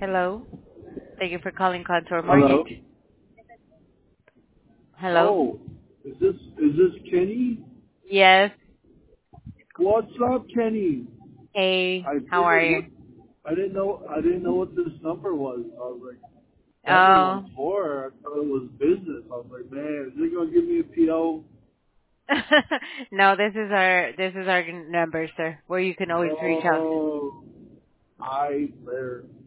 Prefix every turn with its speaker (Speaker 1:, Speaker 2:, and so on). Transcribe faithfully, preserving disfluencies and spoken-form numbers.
Speaker 1: Hello. Thank you for calling Contour
Speaker 2: Hello.
Speaker 1: Mortgage. Hello.
Speaker 2: Oh, is this is this Kenny?
Speaker 1: Yes.
Speaker 2: What's up, Kenny?
Speaker 1: Hey,
Speaker 2: I
Speaker 1: how are
Speaker 2: figured
Speaker 1: you?
Speaker 2: what I didn't know I didn't know what this number was. I was like seven
Speaker 1: Oh.
Speaker 2: one four. I thought it was business. I was like, man, is it gonna give me a P O?
Speaker 1: No, this is our this is our number, sir, where you can always reach out.
Speaker 2: Oh, I there.